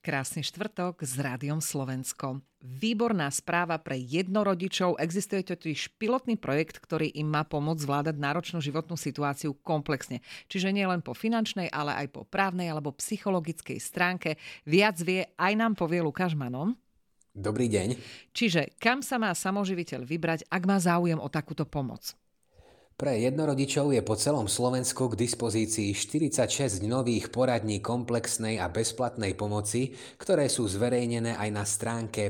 Krásny štvrtok s Rádiom Slovensko. Výborná správa pre jednorodičov. Existuje totiž pilotný projekt, ktorý im má pomôcť zvládať náročnú životnú situáciu komplexne. Čiže nie len po finančnej, ale aj po právnej alebo psychologickej stránke. Viac vie, aj nám povie Lukáš Manom. Dobrý deň. Čiže kam sa má samoživiteľ vybrať, ak má záujem o takúto pomoc? Pre jednorodičov je po celom Slovensku k dispozícii 46 nových poradní komplexnej a bezplatnej pomoci, ktoré sú zverejnené aj na stránke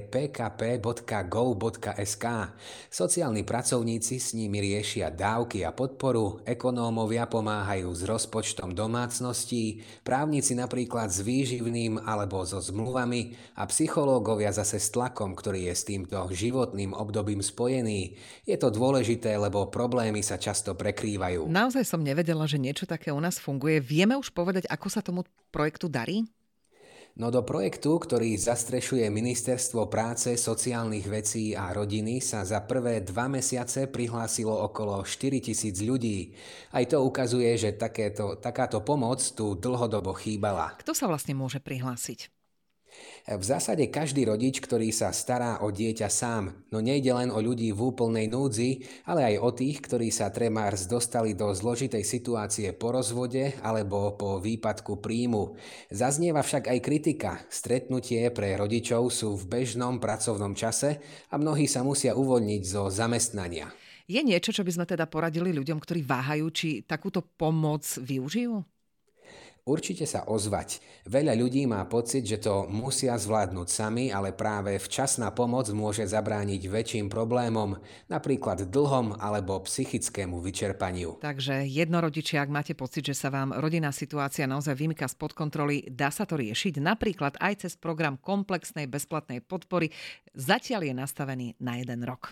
pkp.gov.sk. Sociálni pracovníci s nimi riešia dávky a podporu, ekonómovia pomáhajú s rozpočtom domácností, právnici napríklad s výživným alebo so zmluvami a psychológovia zase s tlakom, ktorý je s týmto životným obdobím spojený. Je to dôležité, lebo problémy sa často prekrývajú. Naozaj som nevedela, že niečo také u nás funguje. Vieme už povedať, ako sa tomu projektu darí? No do projektu, ktorý zastrešuje Ministerstvo práce, sociálnych vecí a rodiny, sa za prvé 2 mesiace prihlásilo okolo 4 000 ľudí. Aj to ukazuje, že takáto pomoc tu dlhodobo chýbala. Kto sa vlastne môže prihlásiť? V zásade každý rodič, ktorý sa stará o dieťa sám, no nejde len o ľudí v úplnej núdzi, ale aj o tých, ktorí sa trebárs dostali do zložitej situácie po rozvode alebo po výpadku príjmu. Zaznieva však aj kritika. Stretnutie pre rodičov sú v bežnom pracovnom čase a mnohí sa musia uvoľniť zo zamestnania. Je niečo, čo by sme teda poradili ľuďom, ktorí váhajú, či takúto pomoc využijú? Určite sa ozvať. Veľa ľudí má pocit, že to musia zvládnuť sami, ale práve včasná pomoc môže zabrániť väčším problémom, napríklad dlhom alebo psychickému vyčerpaniu. Takže jednorodičia, ak máte pocit, že sa vám rodinná situácia naozaj vymýka spod kontroly, dá sa to riešiť napríklad aj cez program komplexnej bezplatnej podpory. Zatiaľ je nastavený na 1 rok.